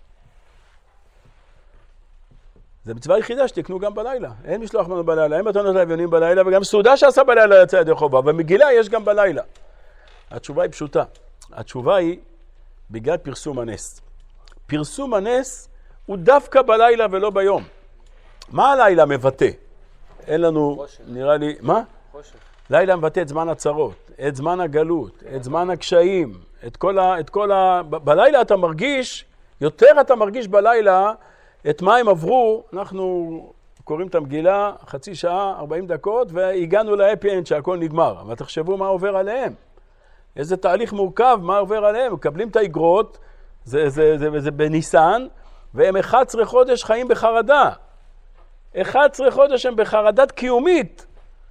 זה מצווה היחידה שתקנו גם בלילה. אין משלוח מנות בלילה, אין מתנות לאביונים בלילה, וגם סעודה שעשה בלילה יצא ידי חובה, ומגילה יש גם בלילה. התשובה היא פשוטה. התשובה היא בגלל פרסום הנס. פרסום הנס הוא דווקא בלילה ולא ביום. מה הלילה מבטא? אין לנו, חושך. נראה לי, מה? חושך. לילה מבטא את זמן הצרות, את זמן הגלות, את זמן הקשיים, את כל ה... את כל ה... בלילה אתה מרגיש, יותר אתה מרגיש בלילה את מה הם עברו. אנחנו קוראים את המגילה חצי שעה, ארבעים דקות, והגענו להפי אנד שהכל נגמר. אבל תחשבו מה עובר עליהם. איזה תהליך מורכב, מה עובר עליהם. מקבלים את האגרות, זה, זה, זה, זה בניסן, והם אחד עשר חודש חיים בחרדה. אחד עשר חודש הם בחרדת קיומית.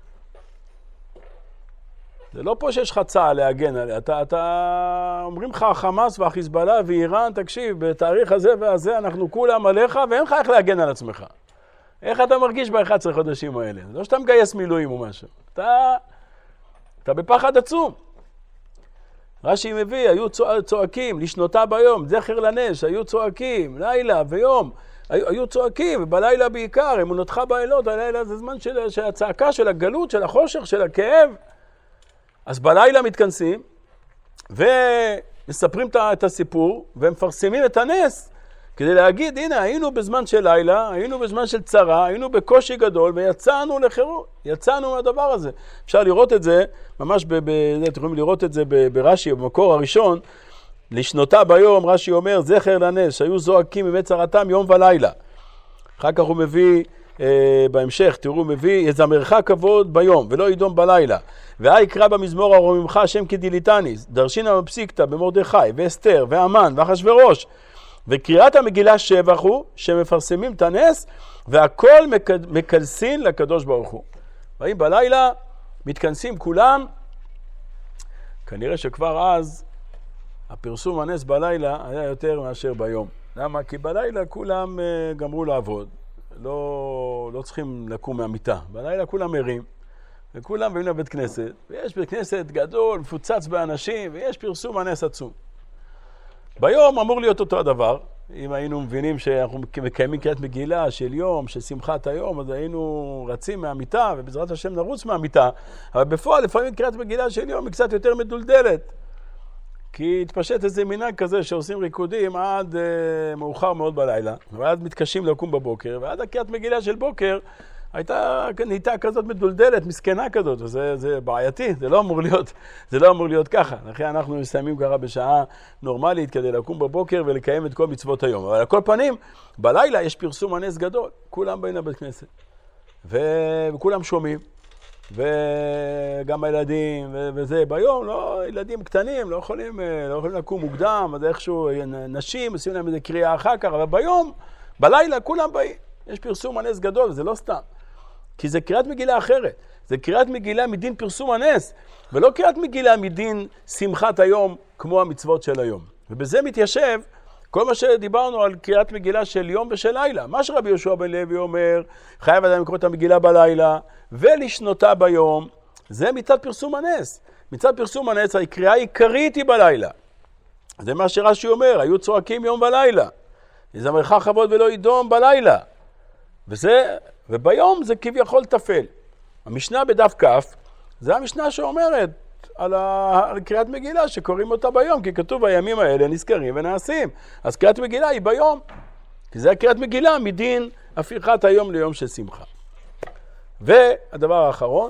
זה לא פה שיש לך צה"ל להגן עליה. אתה, אתה, אומרים לך החמאס והחיזבאללה ואיראן, תקשיב, בתאריך הזה והזה אנחנו כולם עליך, ואין לך איך להגן על עצמך. איך אתה מרגיש ב-אחד עשר חודשים האלה? לא שאתה מגייס מילואים או משהו. אתה, אתה בפחד עצום. רש"י מביא, היו צועקים, לשנותה ביום, זכר לנש, היו צועקים, לילה ויום, היו, היו צועקים, ובלילה בעיקר, אמונתך באלות, הלילה זה זמן של, של הצעקה, של הגלות, של החושך, של הכאב. אז בלילה מתכנסים, ומספרים את הסיפור, ומפרסמים את הנס, כדי להגיד, הנה, היינו בזמן של לילה, היינו בזמן של צרה, היינו בקושי גדול, ויצאנו לחירות, יצאנו מהדבר הזה. אפשר לראות את זה, ממש, ב- ב- אתם יכולים לראות את זה ברש"י, במקור הראשון, לשנותה ביום, רש"י אומר, זכר לנס, היו זועקים ממת צרתם יום ולילה. אחר כך הוא מביא, אה, בהמשך, תראו, הוא מביא, יזמרך כבוד ביום, ולא ידום בלילה. והי יקרא במזמור הרוממך השם כדיליתניס, דרשינה בפסיקתא במרדכי, ואסתר, והמן, ואחשוורוש. וקריאת המגילה שבח הוא שמפרסמים את הנס, והכל מקלסין לקדוש ברוך הוא. והאם בלילה מתכנסים כולם, כנראה שכבר אז הפרסום הנס בלילה היה יותר מאשר ביום. למה? כי בלילה כולם גמרו לעבוד, לא, לא צריכים לקום מהמיטה. בלילה כולם ערים, וכולם באים לבית כנסת, ויש בית כנסת גדול, מפוצץ באנשים, ויש פרסום הנס עצום. ביום אמור להיות אותו הדבר. אם היינו מבינים שאנחנו מקיימים קריאת מגילה של יום, של שמחת היום, אז היינו רצים מהמיטה, ובעזרת השם נרוץ מהמיטה. אבל בפועל, לפעמים קריאת מגילה של יום היא קצת יותר מדולדלת. כי התפשט איזה מנהג כזה שעושים ריקודים עד uh, מאוחר מאוד בלילה, ואז מתקשים לקום בבוקר, ועד הקריאת מגילה של בוקר, הייתה, נהייתה כזאת מדולדלת, מסכנה כזאת, וזה זה בעייתי, זה לא אמור להיות, זה לא אמור להיות ככה. לכן אנחנו מסיימים ככה בשעה נורמלית כדי לקום בבוקר ולקיים את כל מצוות היום. אבל על כל פנים, בלילה יש פרסום הנס גדול, כולם באים לבית כנסת, וכולם שומעים, וגם הילדים, וזה ביום, לא, ילדים קטנים, לא יכולים, לא יכולים לקום מוקדם, אז איכשהו נשים, עושים להם איזה קריאה אחר כך, אבל ביום, בלילה כולם באים. יש פרסום הנס גדול, זה לא סתם. כי זה קריאת מגילה אחרת. זה קריאת מגילה מדין פרסום הנס, ולא קריאת מגילה מדין שמחת היום, כמו המצוות של היום. ובזה מתיישב כל מה שדיברנו על קריאת מגילה של יום ושל לילה. מה שרבי יהושע בן לוי אומר, חייב אדם לקרוא את המגילה בלילה, ולשנותה ביום, זה מצד פרסום הנס. מצד פרסום הנס, הקריאה העיקרית היא בלילה. זה מה שרש"י אומר, היו צועקים יום ולילה. יזמרך כבוד ולא ידום בלילה. וזה, וביום זה כביכול תפל. המשנה בדף כף, זה המשנה שאומרת על, ה, על קריאת מגילה שקוראים אותה ביום, כי כתוב הימים האלה נזכרים ונעשים. אז קריאת מגילה היא ביום, כי זה קריאת מגילה מדין הפיכת היום ליום של שמחה. והדבר האחרון,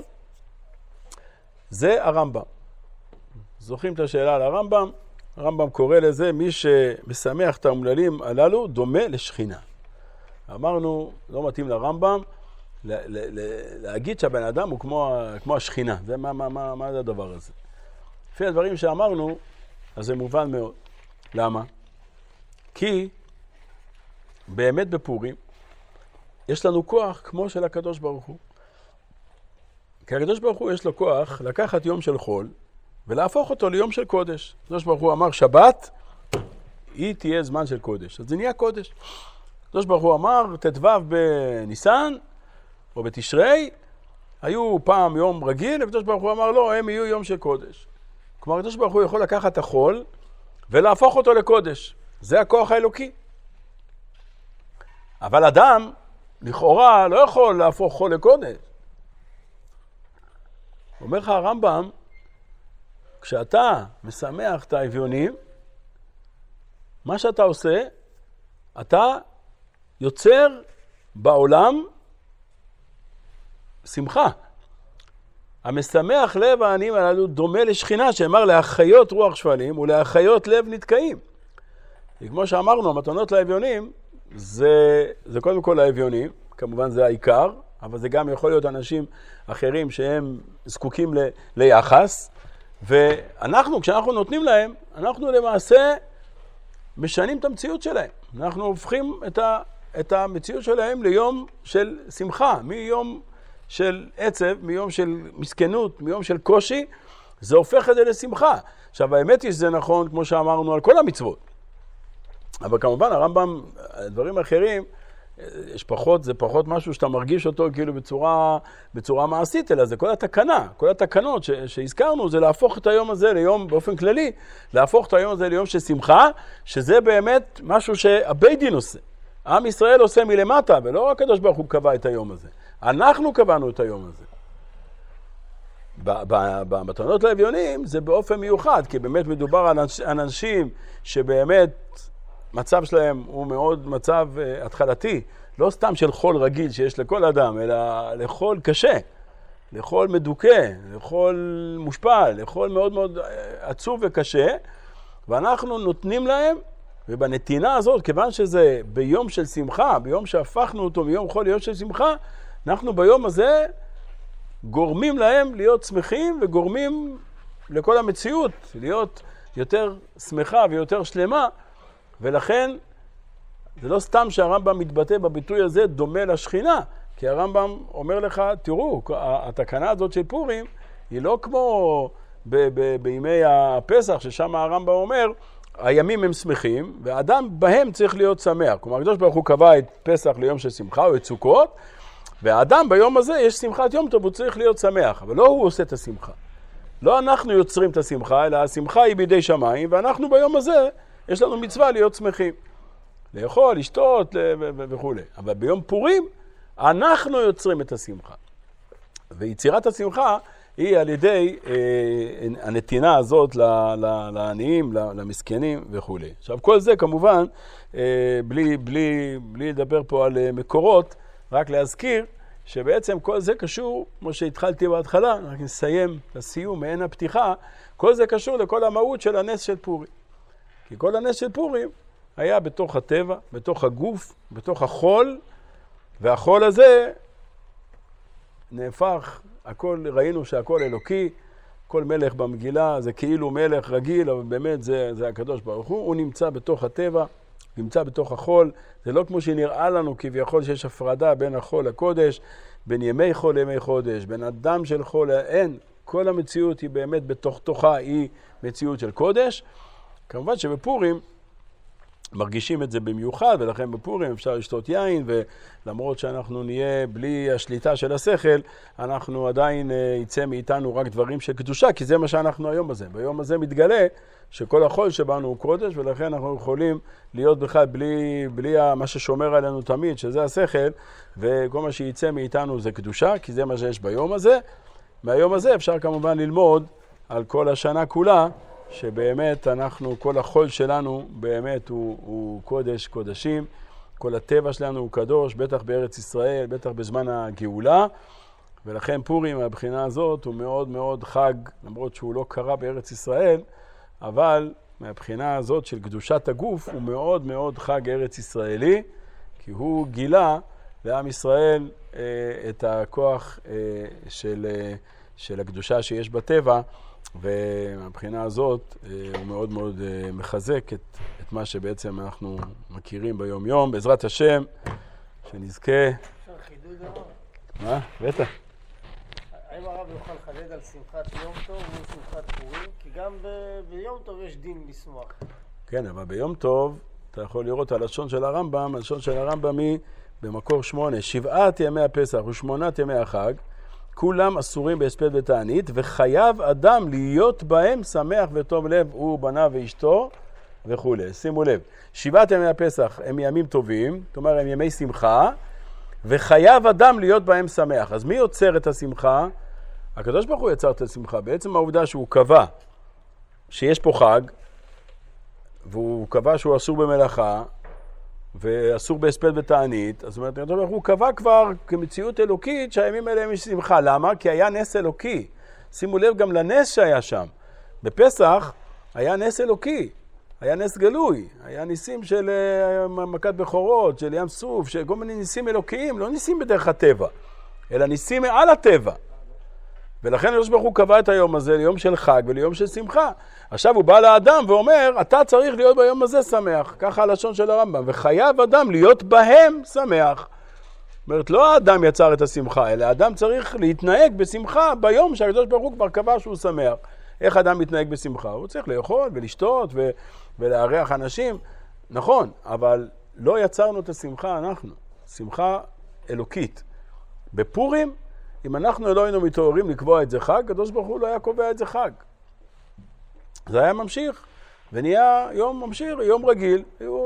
זה הרמב"ם. זוכרים את השאלה על הרמב"ם? הרמב"ם קורא לזה, מי שמשמח את האומללים הללו, דומה לשכינה. אמרנו, לא מתאים לרמב"ם, להגיד שהבן אדם הוא כמו, כמו השכינה. זה מה, מה, מה, מה זה הדבר הזה? לפי הדברים שאמרנו, אז זה מובן מאוד. למה? כי באמת בפורים, יש לנו כוח כמו של הקדוש ברוך הוא. כי הקדוש ברוך הוא יש לו כוח לקחת יום של חול, ולהפוך אותו ליום של קודש. הקדוש ברוך הוא אמר, שבת, היא תהיה זמן של קודש. אז זה נהיה קודש. הקדוש ברוך הוא אמר, תתוו בניסן, או בתשרי, היו פעם יום רגיל, הקדוש ברוך הוא אמר, לא, הם יהיו יום של קודש. כלומר, הקדוש ברוך הוא יכול לקחת את החול, ולהפוך אותו לקודש. זה הכוח האלוקי. אבל אדם, לכאורה, לא יכול להפוך חול לקודש. אומר לך הרמב"ם, כשאתה משמח את האביונים, מה שאתה עושה, אתה יוצר בעולם שמחה. המשמח לב העניים הללו דומה לשכינה, שאמר להחיות רוח שפלים ולהחיות לב נתקעים. וכמו שאמרנו, המתנות לאביונים, זה, זה קודם כל לאביונים, כמובן זה העיקר, אבל זה גם יכול להיות אנשים אחרים שהם זקוקים ל, ליחס, ואנחנו, כשאנחנו נותנים להם, אנחנו למעשה משנים את המציאות שלהם. אנחנו הופכים את, ה, את המציאות שלהם ליום של שמחה, מיום של עצב, מיום של מסכנות, מיום של קושי, זה הופך את זה לשמחה. עכשיו, האמת היא שזה נכון, כמו שאמרנו, על כל המצוות. אבל כמובן, הרמב"ם, דברים אחרים, יש פחות, זה פחות משהו שאתה מרגיש אותו כאילו בצורה, בצורה מעשית, אלא זה כל התקנה, כל התקנות ש, שהזכרנו, זה להפוך את היום הזה ליום, באופן כללי, להפוך את היום הזה ליום של שמחה, שזה באמת משהו שהבית דין עושה. עם ישראל עושה מלמטה, ולא רק הקדוש ברוך הוא קבע את היום הזה. אנחנו קבענו את היום הזה. במתנות לאביונים זה באופן מיוחד, כי באמת מדובר על אנשים שבאמת מצב שלהם הוא מאוד מצב uh, התחלתי, לא סתם של חול רגיל שיש לכל אדם, אלא לחול קשה, לחול מדוכא, לחול מושפל, לחול מאוד מאוד uh, עצוב וקשה, ואנחנו נותנים להם, ובנתינה הזאת, כיוון שזה ביום של שמחה, ביום שהפכנו אותו מיום חול ליום של שמחה, אנחנו ביום הזה גורמים להם להיות שמחים, וגורמים לכל המציאות להיות יותר שמחה ויותר שלמה, ולכן זה לא סתם שהרמב"ם מתבטא בביטוי הזה דומה לשכינה, כי הרמב"ם אומר לך, תראו, התקנה הזאת של פורים היא לא כמו ב- ב- בימי הפסח, ששם הרמב"ם אומר, הימים הם שמחים, והאדם בהם צריך להיות שמח. כלומר, הקדוש ברוך הוא קבע את פסח ליום של שמחה או את סוכות, והאדם ביום הזה יש שמחת יום טוב, הוא צריך להיות שמח, אבל לא הוא עושה את השמחה. לא אנחנו יוצרים את השמחה, אלא השמחה היא בידי שמיים, ואנחנו ביום הזה יש לנו מצווה להיות שמחים. לאכול, לשתות וכו'. אבל ביום פורים אנחנו יוצרים את השמחה. ויצירת השמחה היא על ידי אה, הנתינה הזאת לעניים, למסכנים וכו'. עכשיו כל זה כמובן, אה, בלי, בלי, בלי לדבר פה על מקורות, רק להזכיר שבעצם כל זה קשור, כמו שהתחלתי בהתחלה, רק נסיים לסיום, מעין הפתיחה, כל זה קשור לכל המהות של הנס של פורים. כי כל הנס של פורים היה בתוך הטבע, בתוך הגוף, בתוך החול, והחול הזה נהפך, הכל, ראינו שהכל אלוקי, כל מלך במגילה זה כאילו מלך רגיל, אבל באמת זה, זה הקדוש ברוך הוא, הוא נמצא בתוך הטבע, נמצא בתוך החול, זה לא כמו שנראה לנו כביכול שיש הפרדה בין החול לקודש, בין ימי חול לימי חודש, בין אדם של חול, אין, כל המציאות היא באמת בתוך תוכה, היא מציאות של קודש. כמובן שבפורים מרגישים את זה במיוחד, ולכן בפורים אפשר לשתות יין, ולמרות שאנחנו נהיה בלי השליטה של השכל, אנחנו עדיין יצא מאיתנו רק דברים של קדושה, כי זה מה שאנחנו היום הזה. ביום הזה מתגלה שכל החול שבנו הוא קודש, ולכן אנחנו יכולים להיות בכלל בלי, בלי מה ששומר עלינו תמיד, שזה השכל, וכל מה שיצא מאיתנו זה קדושה, כי זה מה שיש ביום הזה. מהיום הזה אפשר כמובן ללמוד על כל השנה כולה, שבאמת אנחנו, כל החול שלנו באמת הוא, הוא קודש קודשים, כל הטבע שלנו הוא קדוש, בטח בארץ ישראל, בטח בזמן הגאולה, ולכן פורים מהבחינה הזאת הוא מאוד מאוד חג, למרות שהוא לא קרה בארץ ישראל, אבל מהבחינה הזאת של קדושת הגוף הוא מאוד מאוד חג ארץ ישראלי, כי הוא גילה לעם ישראל אה, את הכוח אה, של, אה, של הקדושה שיש בטבע, ומהבחינה הזאת הוא מאוד מאוד מחזק את, את מה שבעצם אנחנו מכירים ביום יום. בעזרת השם, שנזכה... אפשר חידוד דבר? מה? בטח. האם הרב יוכל לחדד על שמחת יום טוב מול שמחת פורים? כי גם ב... ביום טוב יש דין לשמוח. כן, אבל ביום טוב אתה יכול לראות הלשון של הרמב"ם, הלשון של הרמב"ם היא במקור שמונה, שבעת ימי הפסח ושמונת ימי החג, כולם אסורים בהספד ותענית, וחייב אדם להיות בהם שמח וטוב לב, הוא בנה ואשתו וכו'. שימו לב, שבעת ימי הפסח הם ימים טובים, זאת אומרת הם ימי שמחה, וחייב אדם להיות בהם שמח. אז מי יוצר את השמחה? הקדוש ברוך הוא יצר את השמחה. בעצם העובדה שהוא קבע שיש פה חג, והוא קבע שהוא אסור במלאכה, ואסור בהספד ותענית, אז זאת אומרת, הוא קבע כבר כמציאות אלוקית שהימים האלה הם שמחה. למה? כי היה נס אלוקי. שימו לב גם לנס שהיה שם. בפסח היה נס אלוקי, היה נס גלוי, היה ניסים של מכת בכורות, של ים סוף, של כל מיני ניסים אלוקיים, לא ניסים בדרך הטבע, אלא ניסים מעל הטבע. ולכן הקדוש ברוך הוא קבע את היום הזה ליום של חג וליום של שמחה. עכשיו הוא בא לאדם ואומר, אתה צריך להיות ביום הזה שמח. ככה הלשון של הרמב"ם. וחייב אדם להיות בהם שמח. זאת אומרת, לא האדם יצר את השמחה, אלא האדם צריך להתנהג בשמחה ביום שהקדוש ברוך הוא כבר קבע שהוא שמח. איך אדם מתנהג בשמחה? הוא צריך לאכול ולשתות ו- ולארח אנשים. נכון, אבל לא יצרנו את השמחה אנחנו. שמחה אלוקית. בפורים, אם אנחנו לא היינו מתעוררים לקבוע את זה חג, הקדוש ברוך הוא לא היה קובע את זה חג. זה היה ממשיך, ונהיה יום ממשיך, יום רגיל. היו...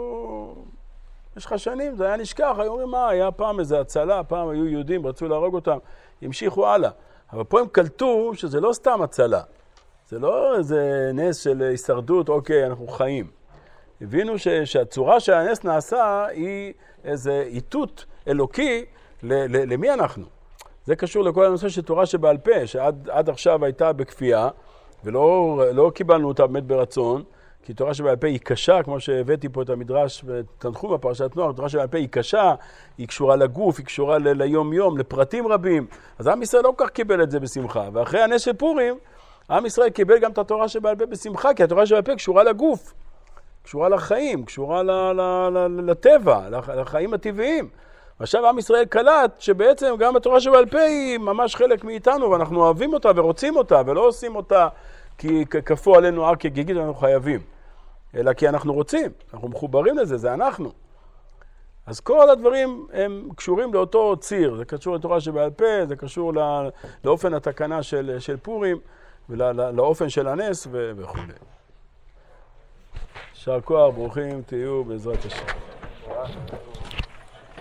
יש לך שנים, זה היה נשכח, היו אומרים מה, היה פעם איזה הצלה, פעם היו יהודים, רצו להרוג אותם, המשיכו הלאה. אבל פה הם קלטו שזה לא סתם הצלה, זה לא איזה נס של הישרדות, אוקיי, אנחנו חיים. הבינו ש... שהצורה שהנס נעשה היא איזה איתות אלוקי ל... ל... למי אנחנו. זה קשור לכל הנושא של תורה שבעל פה, שעד עד עכשיו הייתה בכפייה, ולא לא קיבלנו אותה באמת ברצון, כי תורה שבעל פה היא קשה, כמו שהבאתי פה את המדרש ותנחום בפרשת נוח, תורה שבעל פה היא קשה, היא קשורה לגוף, היא קשורה ל- ליום יום, לפרטים רבים. אז עם ישראל לא כל כך קיבל את זה בשמחה. ואחרי הנס של פורים, עם ישראל קיבל גם את התורה שבעל פה בשמחה, כי התורה שבעל פה קשורה לגוף, קשורה לחיים, קשורה ל- ל- ל- לטבע, לחיים הטבעיים. עכשיו עם ישראל קלט שבעצם גם התורה שבעל פה היא ממש חלק מאיתנו, ואנחנו אוהבים אותה ורוצים אותה, ולא עושים אותה כי כפו עלינו הר כגיגית, אנחנו חייבים, אלא כי אנחנו רוצים, אנחנו מחוברים לזה, זה אנחנו. אז כל הדברים הם קשורים לאותו ציר, זה קשור לתורה שבעל פה, זה קשור לא, לאופן התקנה של, של פורים, ולאופן של הנס וכו'. יישר כוח, ברוכים תהיו בעזרת השם.